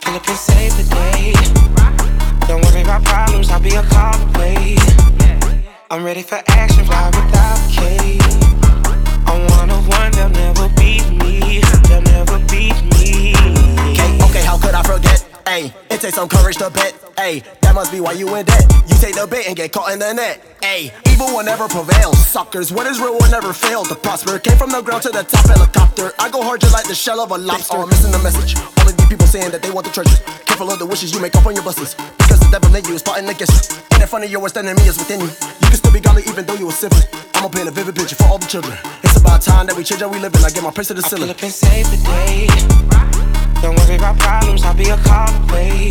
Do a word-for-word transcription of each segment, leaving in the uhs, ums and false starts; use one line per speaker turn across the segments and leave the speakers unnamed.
pull up and save the day. Don't worry about problems, I'll be a call away. I'm ready for action, fly without a cage. I'm one of one, they'll never beat me. They'll never beat me.
Okay, okay, how could I forget? Ayy, it takes some courage to bet. Ayy, that must be why you in debt. You take the bait and get caught in the net. Ayy, evil will never prevail. Suckers, what is real will never fail to prosper. Came from the ground to the top helicopter. I go hard just like the shell of a lobster. Oh, missing the message. All of these people saying that they want the treasure. Careful of the wishes you make up on your buses. Because the devil in you is plotting against you. Ain't it funny your worst enemy is within you. You can still be godly even though you a sinful. I'ma paint a vivid picture for all the children. It's about time that we change how we live and I get my praise to the ceiling.
I pull up and save the day. Don't worry about problems, I'll be a call away.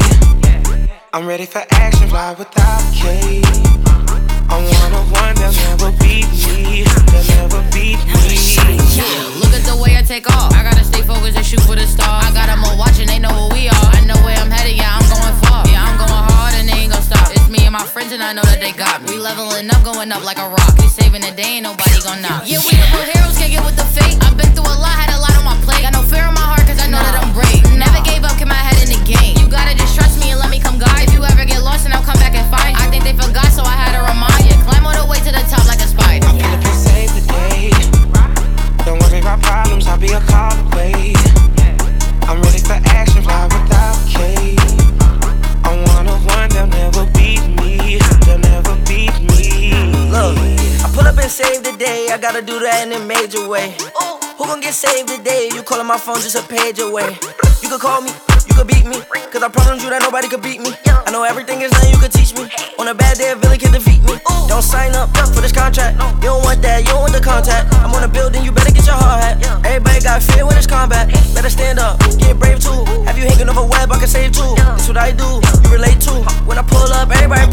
I'm ready for action, fly without a cage. I'm one of one, they'll never beat me. They'll never beat me.
Yeah, look at the way I take off. I gotta stay focused and shoot for the stars. I got them all watching, they know who we are. I know where I'm headed, yeah, I'm going far. Yeah, I'm going hard and they ain't gonna stop. It's me and my friends and I know that they got me. We leveling up, going up like a rock. We saving the day, ain't nobody gonna knock. Yeah, we the real heroes, can't get with the fate. I've been through a lot, had a lot on my plate. Got no fear in my heart, cause I know that I'm brave. Never gave up, kept my head in the game. You gotta just trust me and let me come guide. If you ever get lost, and I'll come back and find you. I think they forgot, so I had to remind you. Climb all the way to the top like a spider.
I pull up and save the day. Don't worry about problems, I'll be a call away. I'm ready for action, fly without a cage. I'm one of one, they'll never beat me. They'll never beat me.
Look, I pull up and save the day. I gotta do that in a major way. Who gon' get saved today? You calling my phone just a page away. You could call me, you could beat me, cause I promise you that nobody could beat me. I know everything is nothing you could teach me. On a bad day, a villain can defeat me. Don't sign up for this contract. You don't want that, you don't want the contact. I'm on a building, you better get your hard hat. Everybody got fear when it's combat. Better stand up, get brave too. Have you hanging over web, I can save too. That's what I do, you relate to. When I pull up, everybody